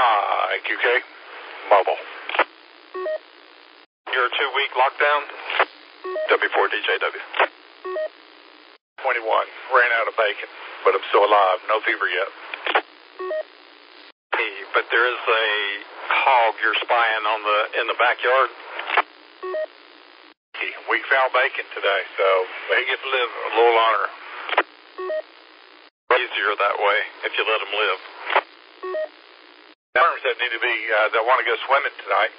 QK, mobile. Your 2-week lockdown? W4DJW. 21, ran out of bacon, but I'm still alive, no fever yet. Hey, but there is a hog you're spying on in the backyard. We found bacon today, so they get to live a little longer. Easier that way if you let them live. Worms that need to be, that want to go swimming tonight.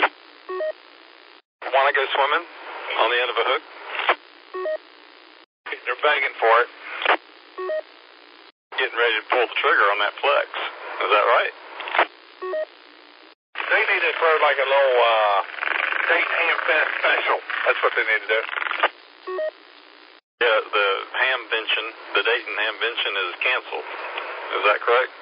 Want to go swimming on the end of a hook? They're begging for it. Getting ready to pull the trigger on that flex. Is that right? They need to throw like a little Dayton Ham Fest special. That's what they need to do. Yeah, the Hamvention, the Dayton Hamvention is canceled. Is that correct?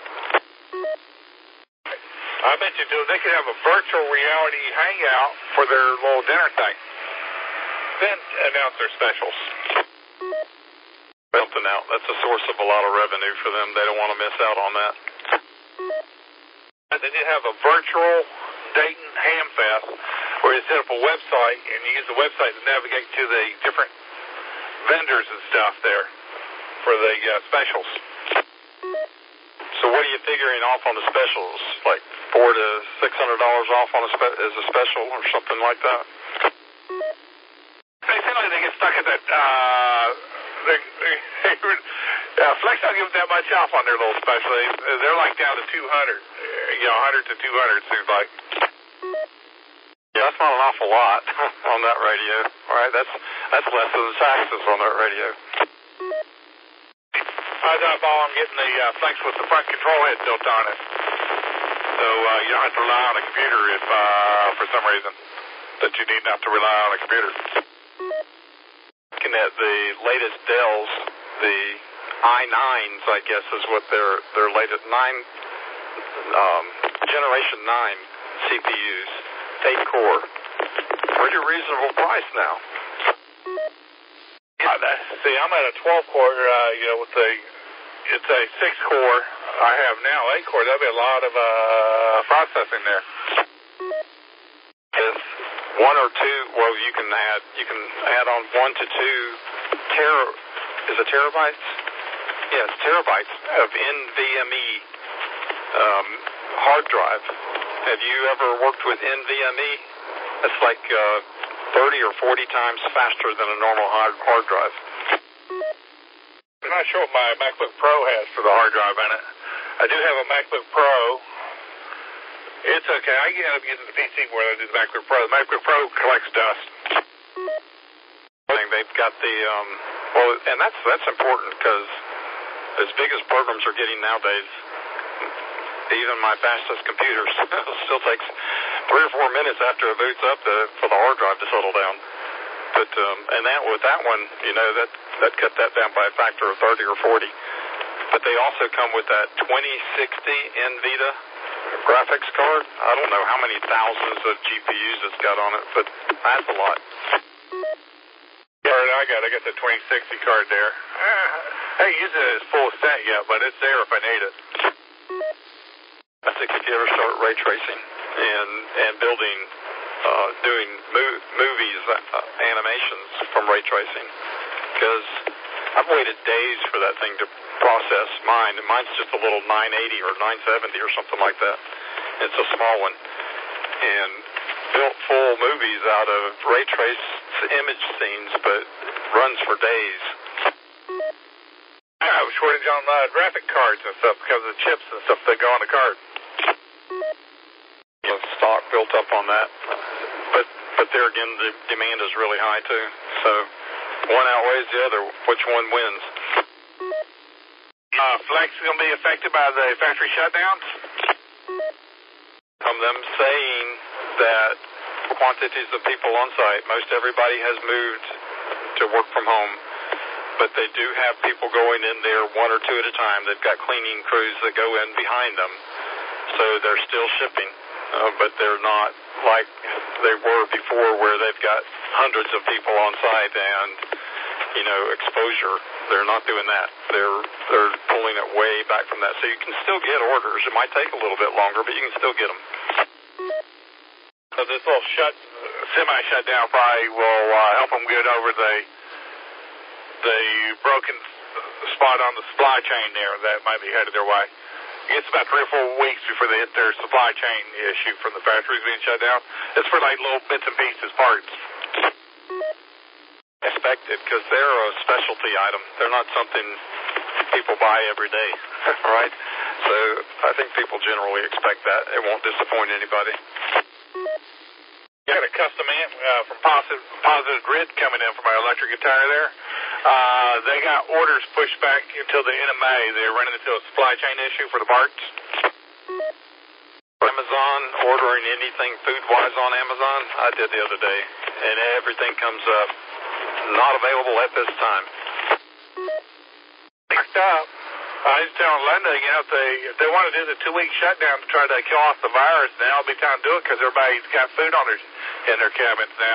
I bet you do. They could have a virtual reality hangout for their little dinner thing. Then announce their specials. Something out. That's a source of a lot of revenue for them. They don't want to miss out on that. They did have a virtual Dayton Ham Fest where you set up a website and you use the website to navigate to the different vendors and stuff there for the specials. So what are you figuring off on the specials? Like $400 to $600 off on as a special or something like that? They seem like they get stuck at that. Flex don't give them that much off on their little special. They're like down to 200. 100 to 200 seems like. Yeah, that's not an awful lot on that radio. All right, that's less than the taxes on that radio. I'm getting the Flex with the front control head built on it. So you don't have to rely on a computer if, for some reason, that you need not to rely on a computer. Looking at the latest Dells, the i9s, I guess, is what their latest Generation 9 CPUs, 8-core. Pretty reasonable price now. See, I'm at a 12-core, with it's a 6-core I have now, 8-core. There'll be a lot of processing there. Is 1 or 2, well, you can add on 1 to 2 is it terabytes? Yes, terabytes of NVMe hard drive. Have you ever worked with NVMe? It's like 30 or 40 times faster than a normal hard drive. I'm not sure what my MacBook Pro has for the hard drive in it. I do have a MacBook Pro. It's okay. I end up using the PC more than I do the MacBook Pro. The MacBook Pro collects dust. They've got the, and that's important because as big as programs are getting nowadays, even my fastest computers still takes 3 or 4 minutes after it boots up for the hard drive to settle down. But with that one, that cut that down by a factor of 30 or 40. But they also come with that 2060 NVIDIA graphics card. I don't know how many thousands of GPUs it's got on it, but that's a lot. I got the 2060 card there. I ain't using it as full extent yet, but it's there if I need it. I think if you ever start ray tracing and building, doing movies, animations from ray tracing, because I've waited days for that thing to process mine, and mine's just a little 980 or 970 or something like that. It's a small one, and built full movies out of ray trace image scenes, but runs for days. I have a shortage on graphic cards and stuff because of the chips and stuff that go on the card. Stock built up on that, but there again, the demand is really high too. So one outweighs the other. Which one wins? Flex is going to be affected by the factory shutdowns. From them saying that quantities of people on site, most everybody has moved to work from home, but they do have people going in there 1 or 2 at a time. They've got cleaning crews that go in behind them, so they're still shipping, but they're not like they were before where they've got hundreds of people on site and exposure. They're not doing that. They're pulling it way back from that. So you can still get orders. It might take a little bit longer, but you can still get them. So this little semi-shutdown probably will help them get over the broken spot on the supply chain there that might be headed their way. It's about 3 or 4 weeks before they hit their supply chain issue from the factories being shut down. It's for like little bits and pieces, parts. Expected, because they're a specialty item. They're not something people buy every day, right? So I think people generally expect that. It won't disappoint anybody. Got a custom amp from Positive Grid coming in from our electric guitar there. They got orders pushed back until the end of May. They're running into a supply chain issue for the parts. Amazon, ordering anything food-wise on Amazon, I did the other day, and everything comes up not available at this time. Backed up. I was telling Linda, if they want to do the 2-week shutdown to try to kill off the virus, now it'll be time to do it because everybody's got food in their cabins now.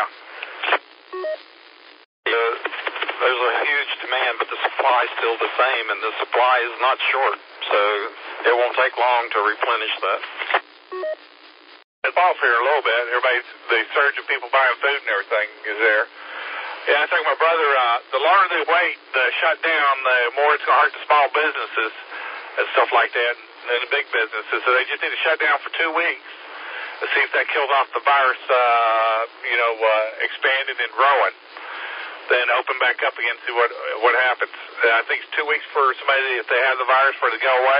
There's a huge demand, but the supply is still the same, and the supply is not short, so it won't take long to replenish that. It's off here a little bit. The surge of people buying food and everything is there. Yeah, I think my brother, the longer they wait to shut down, the more it's going to hurt the small businesses and stuff like that, and the big businesses. So they just need to shut down for 2 weeks to see if that kills off the virus, expanding and growing. Then open back up again, see what happens. I think it's 2 weeks for somebody, if they have the virus, for it to go away.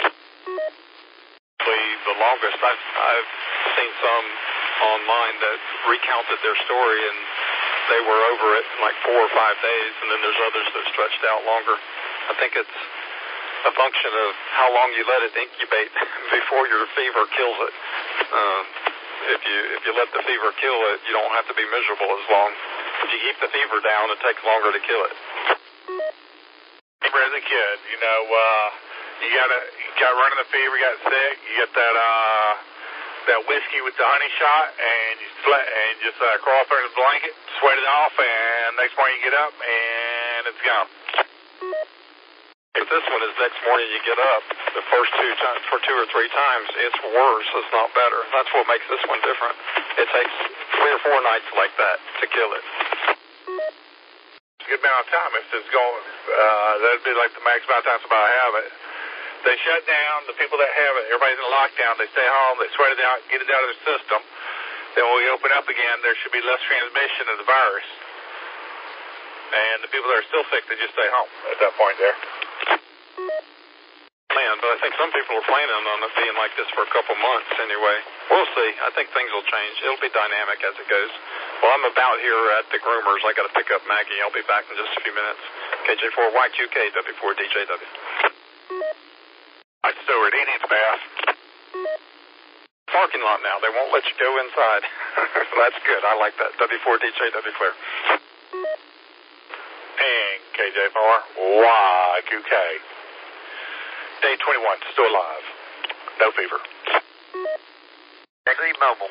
The longest. I've seen some online that recounted their story, and they were over it in like 4 or 5 days, and then there's others that stretched out longer. I think it's a function of how long you let it incubate before your fever kills it. If you let the fever kill it, you don't have to be miserable as long. If you keep the fever down, it takes longer to kill it. As a kid, you got running the fever, got sick, you get that whiskey with the honey shot, and you just crawl up under the blanket, sweat it off, and next morning you get up, and it's gone. But this one is next morning you get up, the first 2 times, for 2 or 3 times, it's worse, it's not better. That's what makes this one different. It takes 3 or 4 nights like that to kill it. It's a good amount of time if it's going, that'd be like the max amount of time somebody have it. They shut down, the people that have it, everybody's in lockdown, they stay home, they sweat it out, get it out of their system. Then when we open up again, there should be less transmission of the virus. And the people that are still sick, they just stay home at that point there. But I think some people are planning on it being like this for a couple months anyway. We'll see. I think things will change. It'll be dynamic as it goes. Well, I'm about here at the groomers. I got to pick up Maggie. I'll be back in just a few minutes. KJ4YQK, W4DJW. I'm Stewart, Indian's Bath. Parking lot now. They won't let you go inside. That's good. I like that. W4DJW clear. And KJ4YQK. Day 21, still alive. No fever. XE Mobile.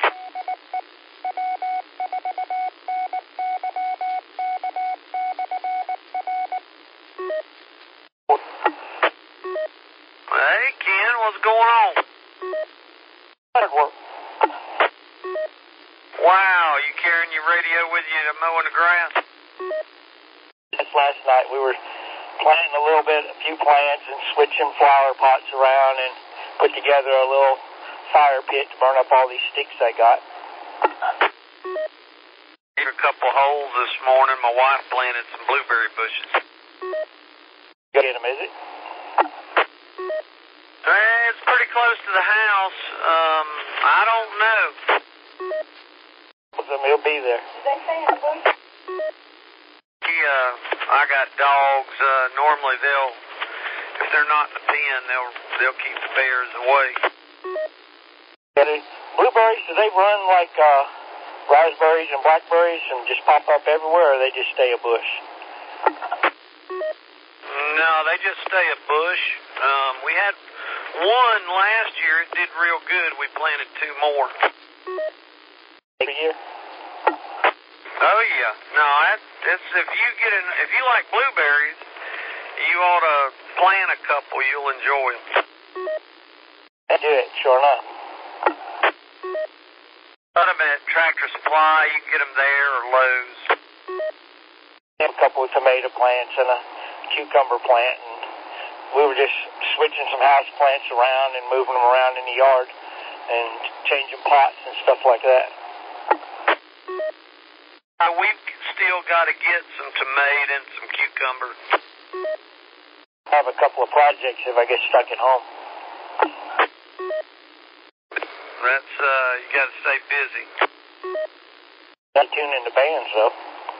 Hey, Ken, what's going on? Wow, you carrying your radio with you to mowing the grass? Last night we were planting a few plants and switching flower pots around and put together a little fire pit to burn up all these sticks I got. Did a couple holes this morning. My wife planted some blueberry bushes. Get them, is it? It's pretty close to the house. I don't know. He'll be there. I got dogs. Normally if they're not in the pen, they'll keep the bears away. Blueberries, do they run like raspberries and blackberries and just pop up everywhere, or they just stay a bush? No, they just stay a bush. We had one last year. It did real good. We planted 2 more. Every year? Oh, yeah. No, If you like blueberries, you ought to plant a couple. You'll enjoy them. I do it, sure enough. Put them at Tractor Supply. You can get them there or Lowe's. A couple of tomato plants and a cucumber plant, and we were just switching some house plants around and moving them around in the yard and changing pots and stuff like that. We've still got to get some tomato and some cucumber. I have a couple of projects if I get stuck at home. That's, you got to stay busy. Not tuning the bands, though.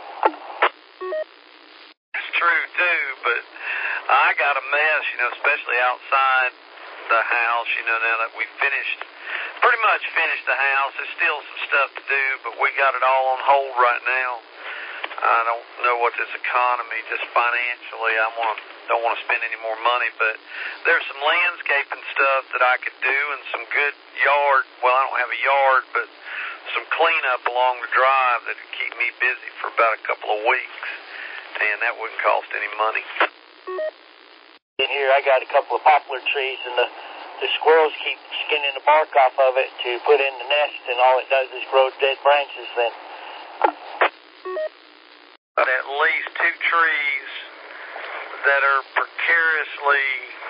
It's true, too, but I got a mess, especially outside the house, now that we pretty much finished the house. There's still some stuff to do, but we got it all on hold right now. I don't know what this economy, just financially, don't want to spend any more money, but there's some landscaping stuff that I could do and some good yard, well, I don't have a yard, but some cleanup along the drive that would keep me busy for about a couple of weeks, and that wouldn't cost any money. In here, I got a couple of poplar trees, and the squirrels keep skinning the bark off of it to put in the nest, and all it does is grow dead branches then. At least 2 trees that are precariously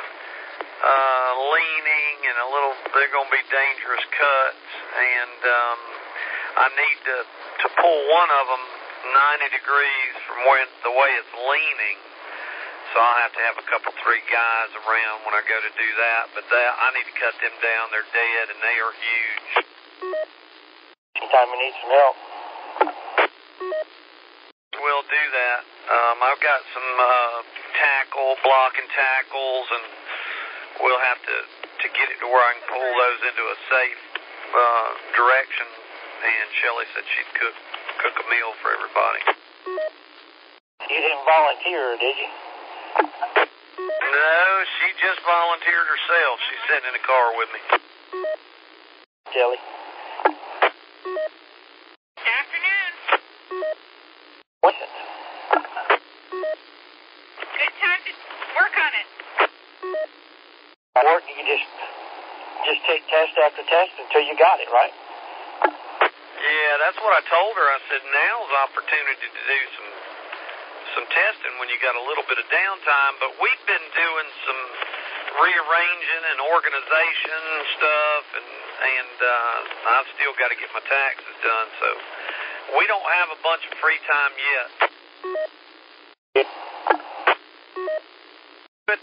leaning and they're going to be dangerous cuts, and I need to pull one of them 90 degrees from the way it's leaning, so I'll have to have a couple, 3 guys around when I go to do that, but I need to cut them down. They're dead and they are huge. Anytime you need some help. We'll do that. I've got some blocking tackles, and we'll have to get it to where I can pull those into a safe direction, and Shelley said she'd cook a meal for everybody. You didn't volunteer, did you? No, she just volunteered herself. She's sitting in the car with me. Shelley. Afternoon. Listen. Good time to work on it. Work, you just take test after test until you got it, right? Yeah, that's what I told her. I said, now's the opportunity to do some testing when you got a little bit of downtime, but we've been doing some rearranging and organization stuff, and I've still got to get my taxes done, so we don't have a bunch of free time yet. But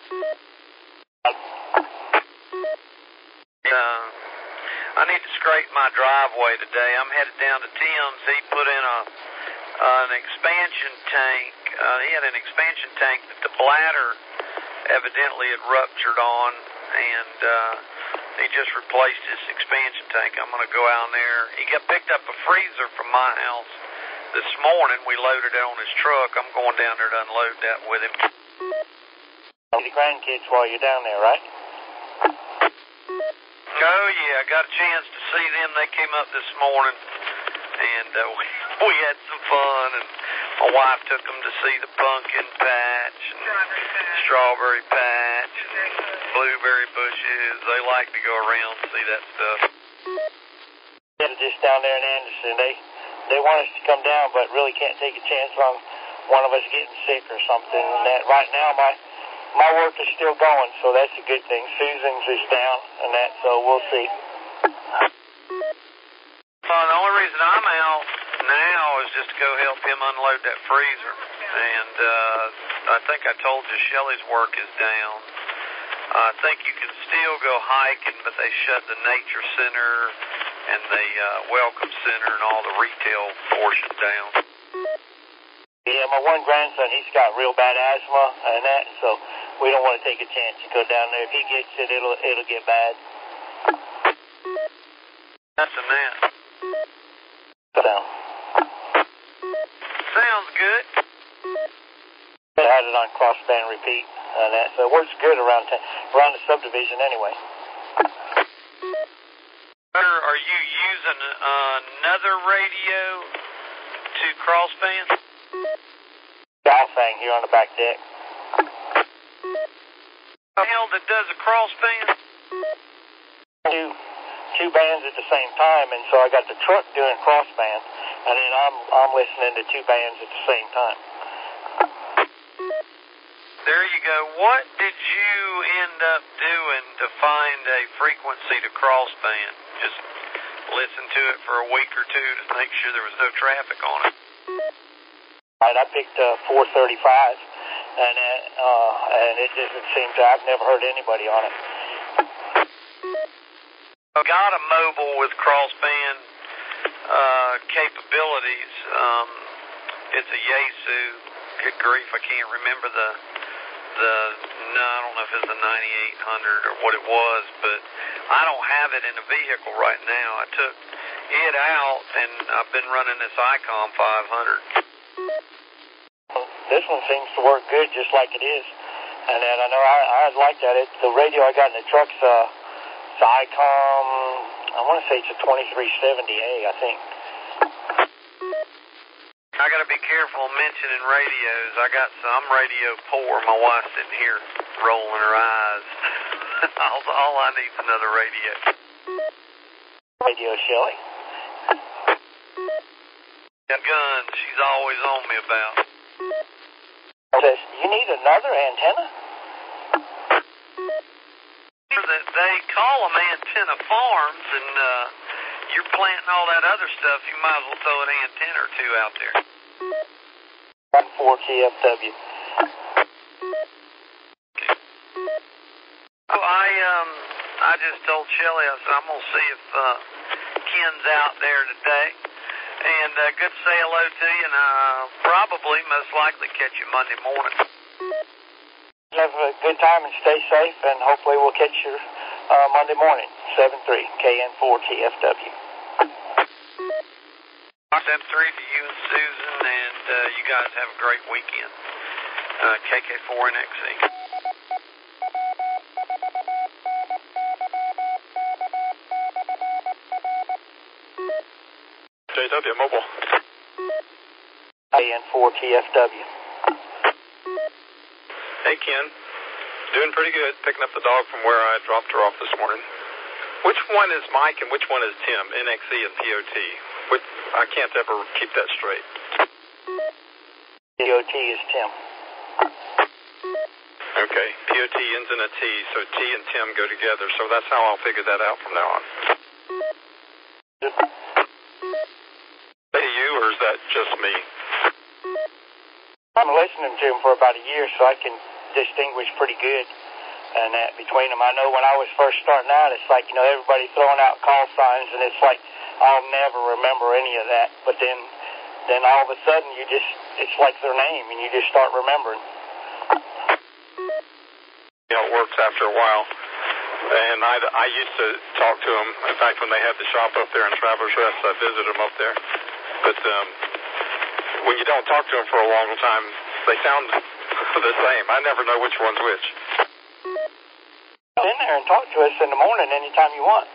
I need to scrape my driveway today. I'm headed down to Tim's. He put in an expansion tank. He had an expansion tank that the bladder evidently had ruptured on, and he just replaced his expansion tank. I'm going to go out there. He picked up a freezer from my house this morning. We loaded it on his truck. I'm going down there to unload that with him. The grandkids while you're down there, right? Oh, yeah, I got a chance to see them. They came up this morning, and we had some fun, and my wife took them to see the pumpkin patch, and strawberry patch, and blueberry bushes. They like to go around and see that stuff. Just down there in Anderson, they want us to come down, but really can't take a chance on one of us getting sick or something. And that right now, my work is still going, so that's a good thing. Susan's is down and that, so we'll see. Well, the only reason I'm out now is just to go help him unload that freezer. And I think I told you Shelley's work is down. I think you can still go hiking, but they shut the nature center and the welcome center and all the retail portion down. Yeah, my one grandson, he's got real bad asthma and that, so we don't want to take a chance to go down there. If he gets it, it'll get bad. That's a net. Sounds good. I had it on crossband repeat and that, so it works good around the subdivision anyway. Are you using another radio to crossband? dial thing here on the back deck. The hell that does a crossband? Two bands at the same time, and so I got the truck doing crossband, and then I'm listening to two bands at the same time. There you go. What did you end up doing to find a frequency to crossband? Just listen to it for a week or two to make sure there was no traffic on it. Right, I picked 435, and it doesn't seem to. I've never heard anybody on it. I got a mobile with crossband capabilities. It's a Yaesu. Good grief, I can't remember I don't know if it's a 9800 or what it was, but I don't have it in a vehicle right now. I took it out, and I've been running this Icom 500. This one seems to work good just like it is. And then I know I like that. The radio I got in the truck's it's Icom, I want to say it's a 2370A, I think. I got to be careful mentioning radios. I'm radio poor. My wife's sitting here rolling her eyes. All I need is another radio. Radio Shelley. Guns she's always on me about. Says, you need another antenna? They call them antenna farms, and you're planting all that other stuff. You might as well throw an antenna or two out there. 4TFW. So I just told Shelley, I said, I'm going to see if Ken's out there today. And good to say hello to you, and probably most likely catch you Monday morning. Have a good time and stay safe, and hopefully we'll catch you Monday morning, 7-3, KN4TFW. 7-3 to you and Susan, and you guys have a great weekend. KK4NXE. JW Mobile. KN4TFW. Hey, Ken. Doing pretty good, picking up the dog from where I dropped her off this morning. Which one is Mike and which one is Tim, NXE and POT? I can't ever keep that straight. POT is Tim. Okay, POT ends in a T, so T and Tim go together, so that's how I'll figure that out from now on. Hey, you, or is that just me? I'm listening to him for about a year, so I can distinguish pretty good and that between them. I know when I was first starting out, it's like, everybody throwing out call signs, and it's like, I'll never remember any of that. But then all of a sudden, it's like their name, and you just start remembering. It works after a while. And I used to talk to them. In fact, when they had the shop up there in Travelers Rest, I visited them up there. But when you don't talk to them for a long time, they sound the same. I never know which one's which. Get in there and talk to us in the morning anytime you want.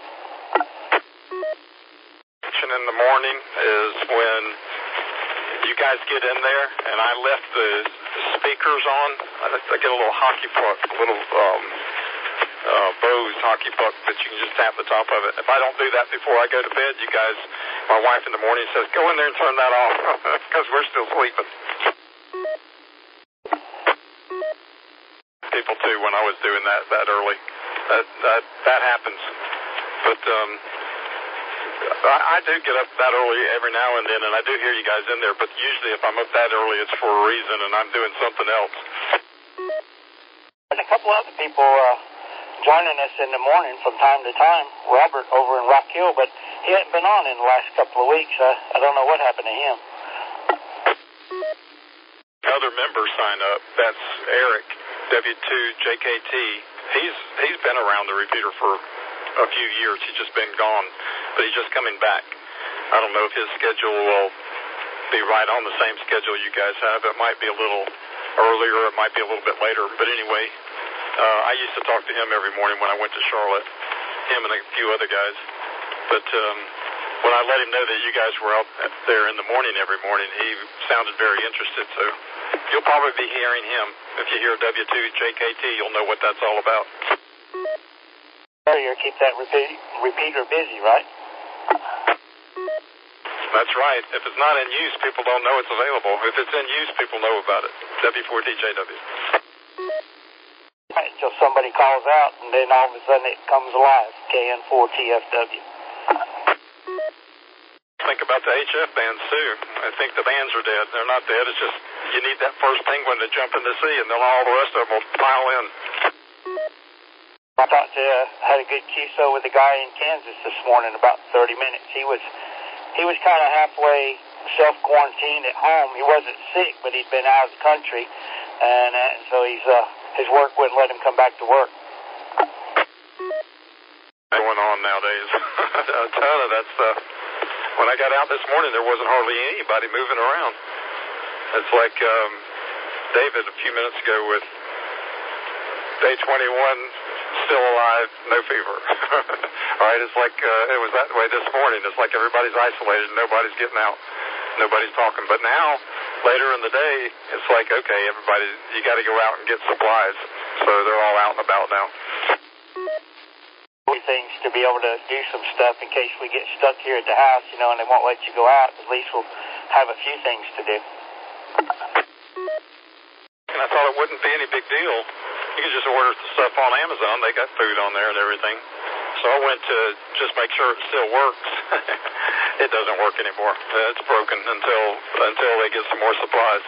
In the morning is when you guys get in there, and I left the speakers on. I get a little hockey puck, a little Bose hockey puck that you can just tap the top of it. If I don't do that before I go to bed, you guys, my wife in the morning says, go in there and turn that off because we're still sleeping. People too, when I was doing that early. That happens. But I do get up that early every now and then, and I do hear you guys in there, but usually if I'm up that early, it's for a reason, and I'm doing something else. There's a couple other people joining us in the morning from time to time. Robert over in Rock Hill, but he hadn't been on in the last couple of weeks. I don't know what happened to him. Other members sign up. That's Eric, W2JKT. He's been around the repeater for a few years. He's just been gone, but he's just coming back. I don't know if his schedule will be right on the same schedule you guys have. It might be a little earlier, it might be a little bit later, but anyway, I used to talk to him every morning when I went to Charlotte, him and a few other guys. But when I let him know that you guys were out there in the morning every morning, he sounded very interested, so you'll probably be hearing him. If you hear W2JKT, you'll know what that's all about. You keep that repeater busy, right? That's right. If it's not in use, people don't know it's available. If it's in use, people know about it. W4DJW. Right, until somebody calls out, and then all of a sudden it comes alive. KN4TFW. Think about the HF bands, too. I think the bands are dead. They're not dead. It's just you need that first penguin to jump in the sea, and then all the rest of them will pile in. I had a good QSO with a guy in Kansas this morning, about 30 minutes. He was kind of halfway self-quarantined at home. He wasn't sick, but he'd been out of the country, and so his work wouldn't let him come back to work. Going on nowadays. A ton of that stuff. When I got out this morning, there wasn't hardly anybody moving around. It's like David a few minutes ago with day 21, still alive, no fever. All right, it's like it was that way this morning. It's like everybody's isolated, nobody's getting out, nobody's talking. But now, later in the day, it's like, okay, everybody, you got to go out and get supplies. So they're all out and about now. Things to be able to do some stuff in case we get stuck here at the house, and they won't let you go out. At least we'll have a few things to do. And I thought it wouldn't be any big deal. You can just order the stuff on Amazon. They got food on there and everything. So I went to just make sure it still works. It doesn't work anymore. It's broken until they get some more supplies.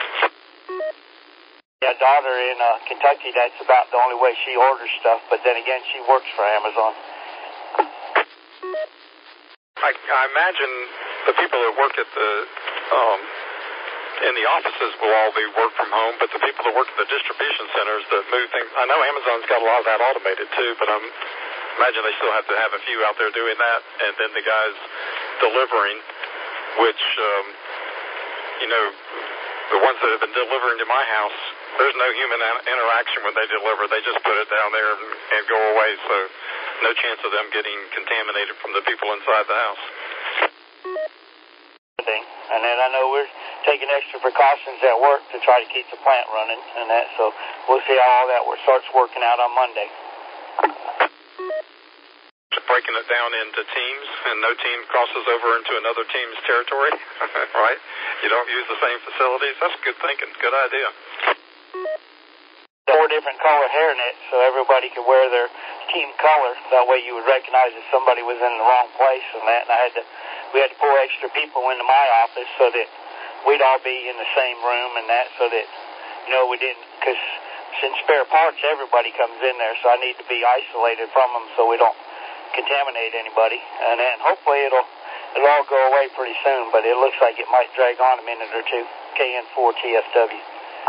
Yeah, daughter in Kentucky, that's about the only way she orders stuff. But then again, she works for Amazon. I imagine the people that work at the in the offices will all be work from home, but the people that work at the distribution centers that move things, I know Amazon's got a lot of that automated too, but I imagine they still have to have a few out there doing that, and then the guys delivering, which, the ones that have been delivering to my house, there's no human interaction when they deliver. They just put it down there and go away, so no chance of them getting contaminated from the people inside the house. And then I know we're taking extra precautions at work to try to keep the plant running and that, so we'll see how all that starts working out on Monday. Breaking it down into teams, and no team crosses over into another team's territory, right? You don't use the same facilities. That's good thinking. Good idea. 4 different color hairnets, so everybody could wear their team color. That way you would recognize if somebody was in the wrong place and that. And we had to pull extra people into my office so that we'd all be in the same room and that, so that, we didn't, because since spare parts, everybody comes in there, so I need to be isolated from them so we don't contaminate anybody. And then hopefully it'll all go away pretty soon, but it looks like it might drag on a minute or two. KN4TFW.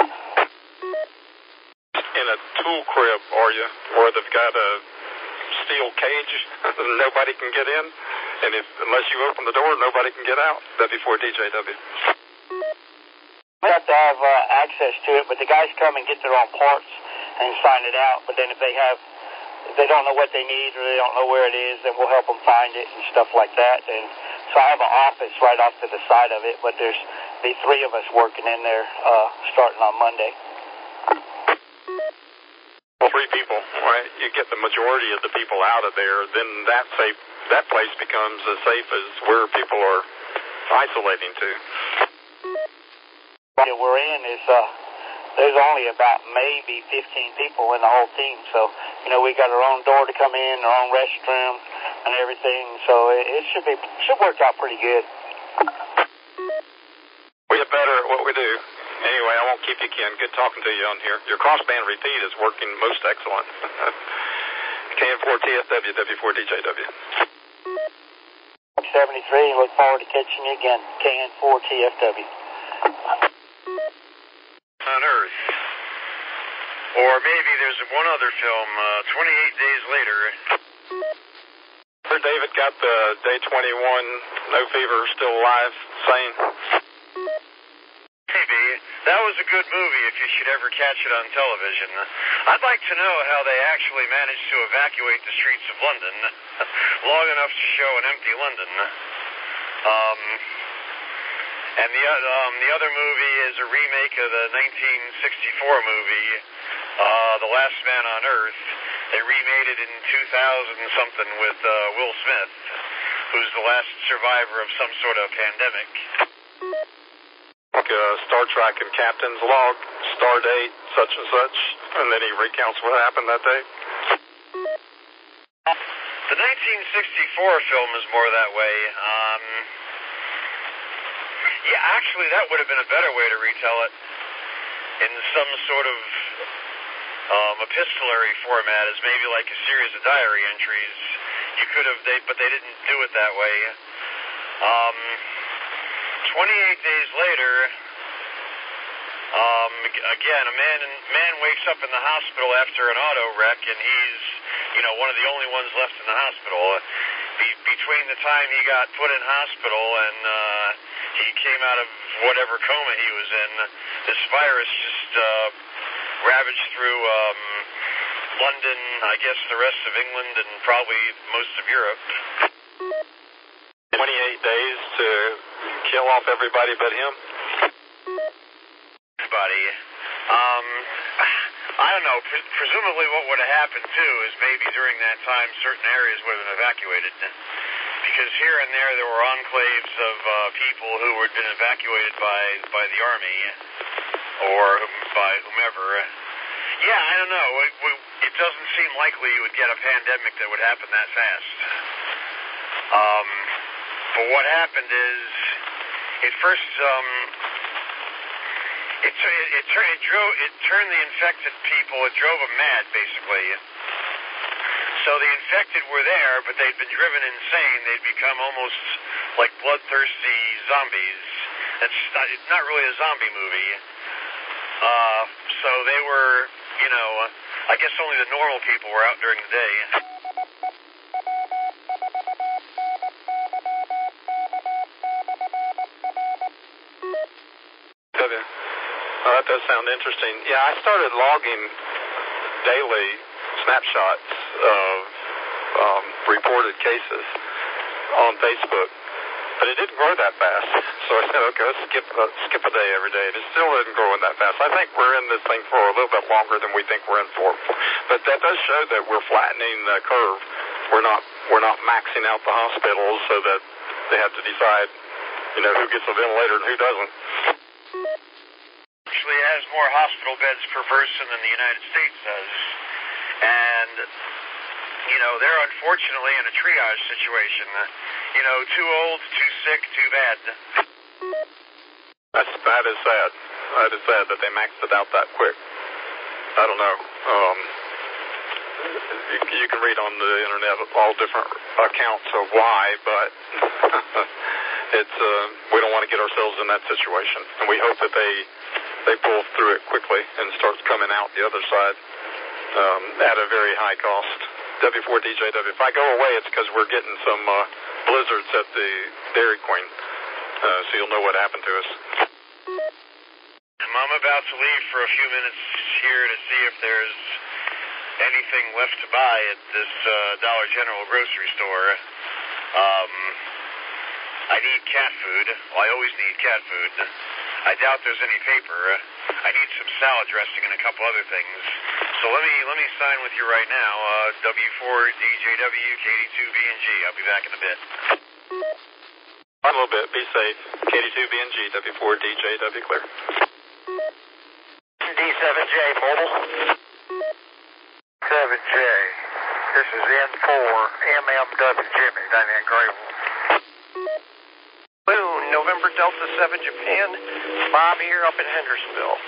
In a tool crib, are you? Where they've got a steel cage, nobody can get in, and unless you open the door, nobody can get out. W4DJW. We have to have access to it, but the guys come and get their own parts and sign it out. But then if they don't know what they need or they don't know where it is, then we'll help them find it and stuff like that. And so I have an office right off to the side of it, but there's the 3 of us working in there starting on Monday. 3 people, right? You get the majority of the people out of there, then that place becomes as safe as where people are isolating to. What we're in is there's only about maybe 15 people in the whole team, so we got our own door to come in, our own restroom, and everything. So it should work out pretty good. We get better at what we do. Anyway, I won't keep you, Ken. Good talking to you on here. Your crossband repeat is working most excellent. KN4TFW, W4DJW. 73, look forward to catching you again. KN4TFW. On Earth. Or maybe there's one other film, 28 Days Later. David got the day 21, no fever, still alive, sane. Maybe. That was a good movie if you should ever catch it on television. I'd like to know how they actually managed to evacuate the streets of London long enough to show an empty London. And the other movie is a remake of the 1964 movie, The Last Man on Earth. They remade it in 2000-something with Will Smith, who's the last survivor of some sort of pandemic. Like Star Trek and Captain's Log, star date, such and such, and then he recounts what happened that day. The 1964 film is more that way. Yeah, actually, that would have been a better way to retell it in some sort of epistolary format, as maybe like a series of diary entries. You could have, but they didn't do it that way. 28 days later, again, a man wakes up in the hospital after an auto wreck, and he's, one of the only ones left in the hospital. Between the time he got put in hospital and he came out of whatever coma he was in, this virus just ravaged through London, I guess the rest of England, and probably most of Europe. 28 days to kill off everybody but him? Everybody. I don't know. Presumably what would have happened, too, is maybe during that time certain areas would have been evacuated. Because here and there were enclaves of people who had been evacuated by the Army or by whomever. Yeah, I don't know. It doesn't seem likely you would get a pandemic that would happen that fast. But what happened is, it first, it turned the infected people, it drove them mad, basically. So the infected were there, but they'd been driven insane. They'd become almost like bloodthirsty zombies. It's not really a zombie movie. So they were, I guess only the normal people were out during the day. That does sound interesting. Yeah, I started logging daily snapshots of reported cases on Facebook, but it didn't grow that fast. So I said, okay, let's skip a day every day. And it still isn't growing that fast. I think we're in this thing for a little bit longer than we think we're in for. But that does show that we're flattening the curve. We're not maxing out the hospitals so that they have to decide, who gets a ventilator and who doesn't. Actually has more hospital beds per person than the United States does. And, they're unfortunately in a triage situation. Too old, too sick, too bad. That is sad. That is sad that they maxed it out that quick. I don't know. You can read on the internet all different accounts of why, but we don't want to get ourselves in that situation. And we hope that they pull through it quickly and starts coming out the other side at a very high cost. W4DJW. If I go away, it's because we're getting some blizzards at the Dairy Queen. So you'll know what happened to us. I'm about to leave for a few minutes here to see if there's anything left to buy at this Dollar General grocery store. I need cat food. Well, I always need cat food. I doubt there's any paper. I need some salad dressing and a couple other things. So let me sign with you right now. W4DJW, KD2BNG. I'll be back in a bit. A little bit. Be safe. KD2BNG, W4DJW, clear. D7J, mobile. 7J. This is N4, MMW Jimmy, down in Grayville. Boone, November Delta 7 Japan. Bob here up in Hendersonville.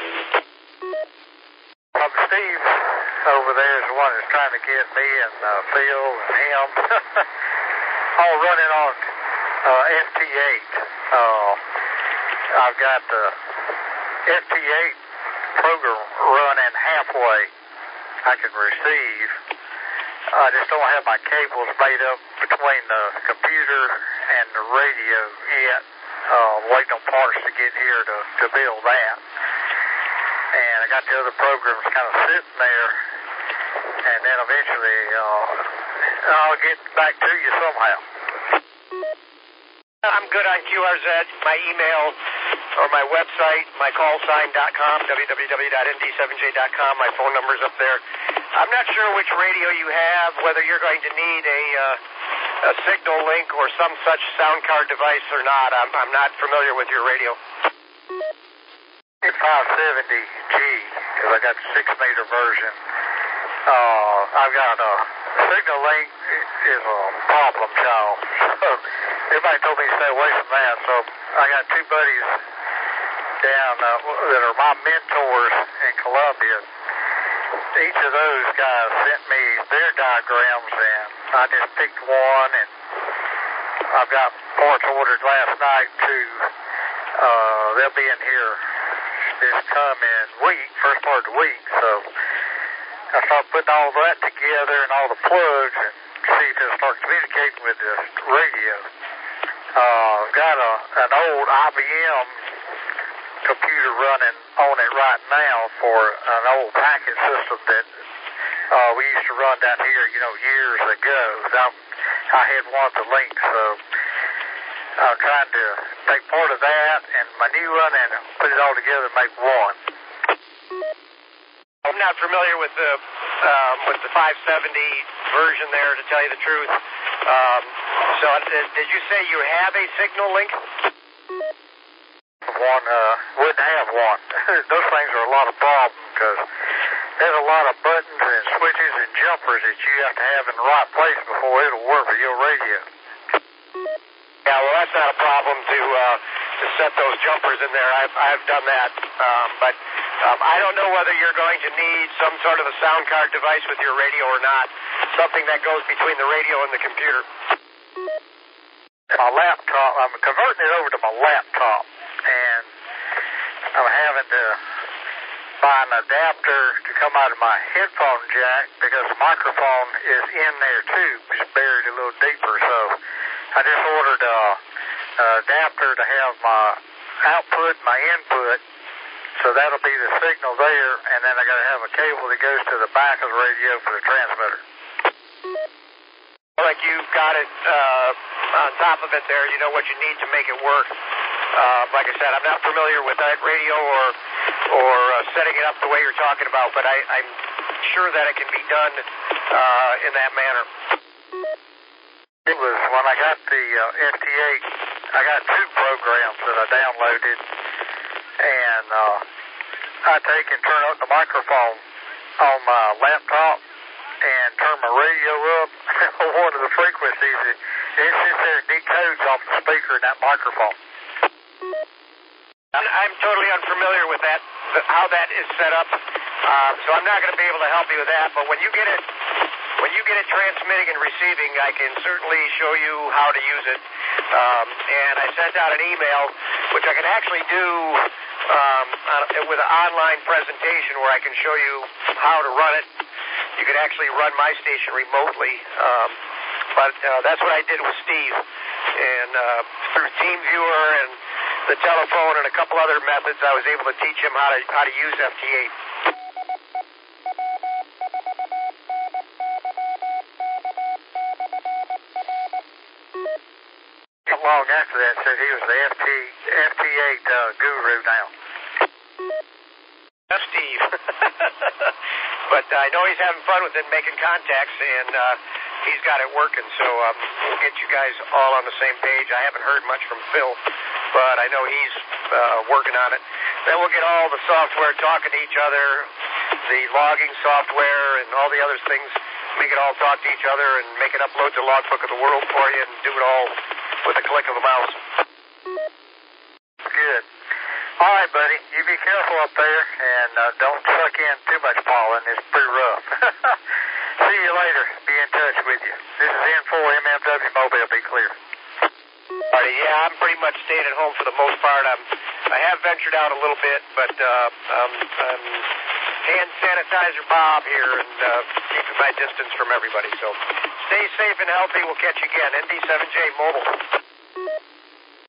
Steve over there is the one that's trying to get me and Phil and him all running on FT8. I've got the FT8 program running halfway. I can receive. I just don't have my cables made up between the computer and the radio yet. Waiting on parts to get here to build that. And I got the other programs kind of sitting there. And then eventually I'll get back to you somehow. I'm good on QRZ. My email or my website, mycallsign.com, www.nd7j.com. My phone number's up there. I'm not sure which radio you have, whether you're going to need a signal link or some such sound card device or not. I'm not familiar with your radio. 570G, because I got the 6-meter version. I've got a signal link is a problem child. So everybody told me to stay away from that. So I got two buddies down that are my mentors in Columbia. Each of those guys sent me their diagrams, and I just picked one, and I've got parts ordered last night too. They'll be in here this coming week, first part of the week. So I start putting all that together and all the plugs and see if they'll start communicating with the radio. I've got an old IBM computer running on it right now for an old packet system that we used to run down here, years ago. I had one of the links, so I'm trying to take part of that and my new one and put it all together and make one. I'm not familiar with the 570 version there, to tell you the truth. So did you say you have a signal link? One wouldn't have one. Those things are a lot of problems because there's a lot of buttons and switches and jumpers that you have to have in the right place before it'll work for your radio. Yeah, well, that's not a problem to set those jumpers in there. I've done that, but I don't know whether you're going to need some sort of a sound card device with your radio or not, something that goes between the radio and the computer. My laptop, I'm converting it over to my laptop, and I'm having to find an adapter to come out of my headphone jack because the microphone is in there too. It's buried a little deeper, so I just ordered an adapter to have my output and my input, so that'll be the signal there, and then I got to have a cable that goes to the back of the radio for the transmitter. Like you've got it on top of it there, you know what you need to make it work. Like I said, I'm not familiar with that radio or setting it up the way you're talking about, but I'm sure that it can be done in that manner. It was when I got the FT8, I got two programs that I downloaded, and I take and turn up the microphone on my laptop and turn my radio up on one of the frequencies. It sits there and decodes off the speaker in that microphone. I'm totally unfamiliar with that, how that is set up, so I'm not going to be able to help you with that, but when you get it transmitting and receiving, I can certainly show you how to use it. And I sent out an email, which I can actually do with an online presentation where I can show you how to run it. You can actually run my station remotely, but that's what I did with Steve. And through TeamViewer and the telephone and a couple other methods, I was able to teach him how to use FT8. Long after that, said he was the FT8 guru now. That's Steve. But I know he's having fun with it, making contacts, and he's got it working. So we'll get you guys all on the same page. I haven't heard much from Phil, but I know he's working on it. Then we'll get all the software talking to each other, the logging software and all the other things, make it all talk to each other and make it upload to Logbook of the World for you and do it all with a click of a mouse. Good. All right, buddy. You be careful up there and don't suck in too much pollen. It's pretty rough. See you later. Be in touch with you. This is N4MMW Mobile. Be clear. Alrighty, yeah, I'm pretty much staying at home for the most part. I have ventured out a little bit, but I'm hand sanitizer Bob here and keeping my distance from everybody. So stay safe and healthy. We'll catch you again. ND7J Mobile.